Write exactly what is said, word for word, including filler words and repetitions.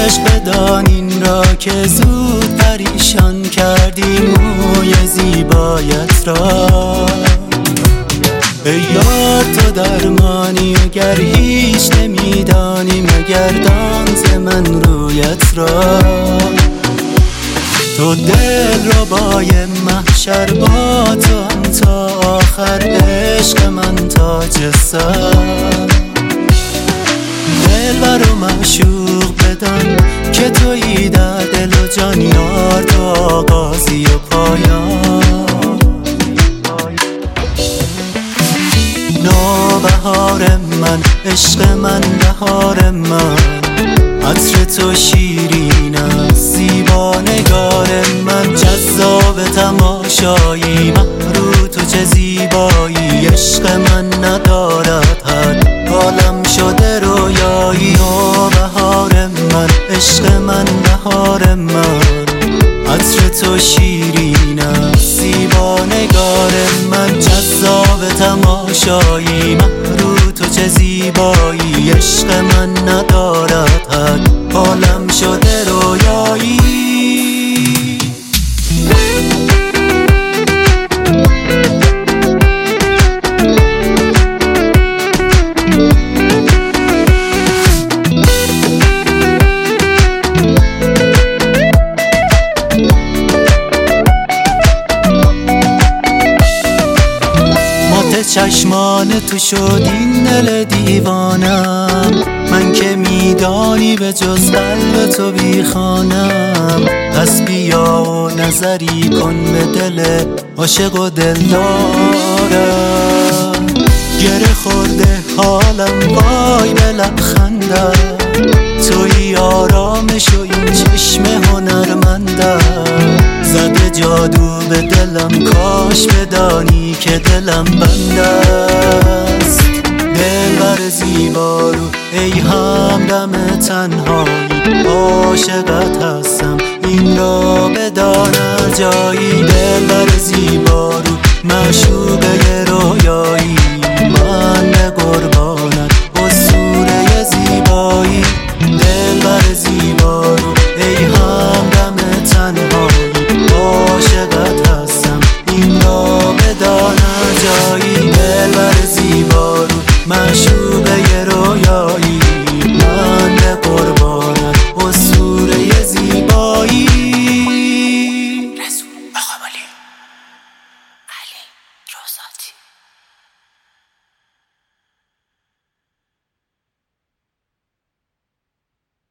عشق بدان این را که زود پریشان کردی موی زیبایت را. ای یار تو درمانی اگر هیچ نمیدانی مگردان ز من رویت را. تو دل رو بای محشر با تو تا آخر عشق من تاج سر. دلبر و معشوق بدان که تویی در دل و جان یار تو آغازی و پایان. نوبهار من عشق من بهار من عطر تو شیرین است زیبا نگار من. جذاب تماشایی محرو تو چه زیبایی عشق من ندارد حد عالم شده رویایی. نوبهار من عشق من بهار من عطر تو شیرین است زیبا نگار من. جذاب تماشایی محرو تو چه زیبایی عشق من ندارد حد عالم شده رویایی. چشمان تو شد این دل دیوانم. من که میدانی به جز قلب تو بی خانم. پس بیا و نظری کن به دل عاشق و دلدارم. گره خورده حالم وای به لبخندم. توی آرامش و این چشم هنرمندم. زده جادو به دلم کاش بدانی که دلم بند است. دلبر زیبا رو ای همدم تنهایی عاشقت هستم این را بدان جایی. دلبر زیبا رو معشوقه رویایی